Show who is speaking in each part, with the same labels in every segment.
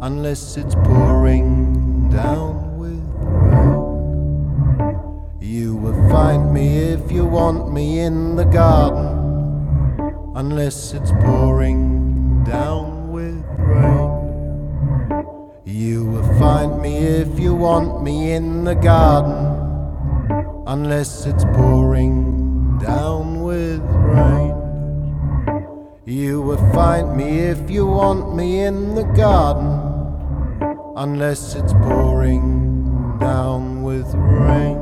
Speaker 1: unless it's pouring down with rain. You will find me if you want me in the garden, unless it's pouring down with rain. You will find me if you want me in the garden, unless it's pouring down with rain. You will find me if you want me in the garden, unless it's pouring down with rain.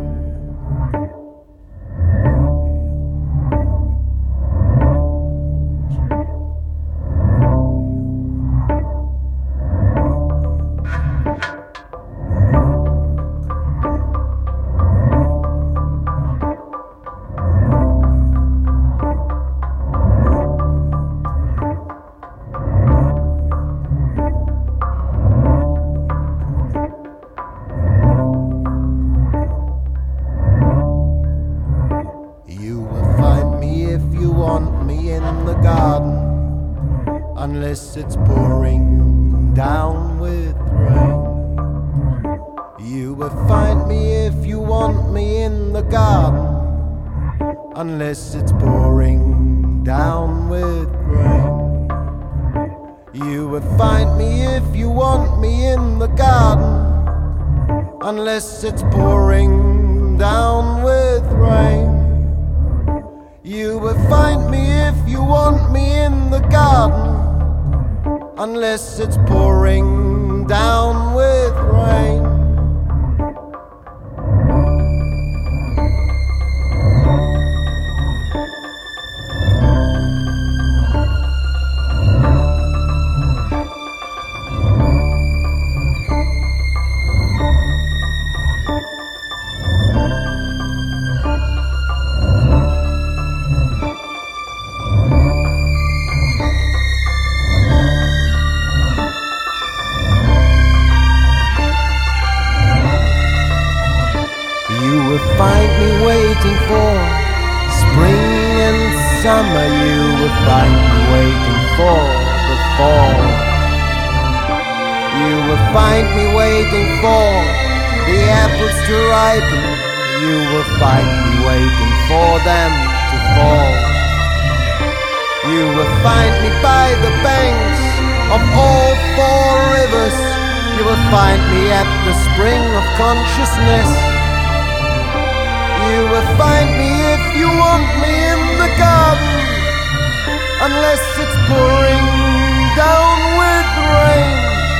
Speaker 1: Unless it's pouring down with rain. You will find me if you want me in the garden, unless it's pouring down with rain. You will find me if you want me in the garden, unless it's pouring down with rain. You will find me if you want me in the garden, unless it's pouring down with rain. Find me waiting for spring and summer. You will find me waiting for the fall. You will find me waiting for the apples to ripen. You will find me waiting for them to fall. You will find me by the banks of all four rivers. You will find me at the spring of consciousness. You will find me if you want me in the garden, unless it's pouring down with rain.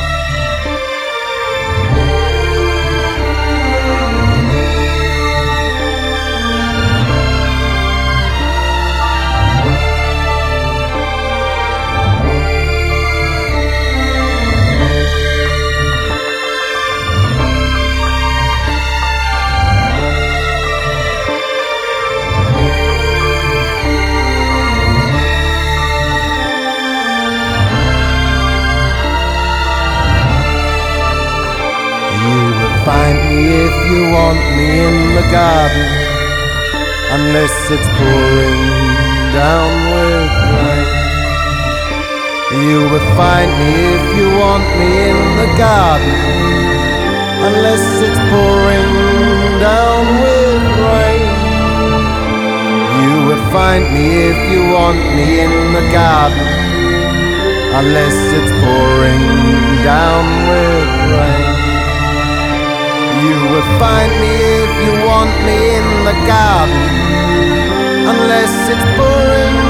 Speaker 1: Find me if you want me in the garden, unless it's pouring down with rain. You will find me if you want me in the garden, unless it's pouring down with rain. You will find me if you want me in the garden, unless it's pouring down with rain. You will find me if you want me in the garden, unless it's pouring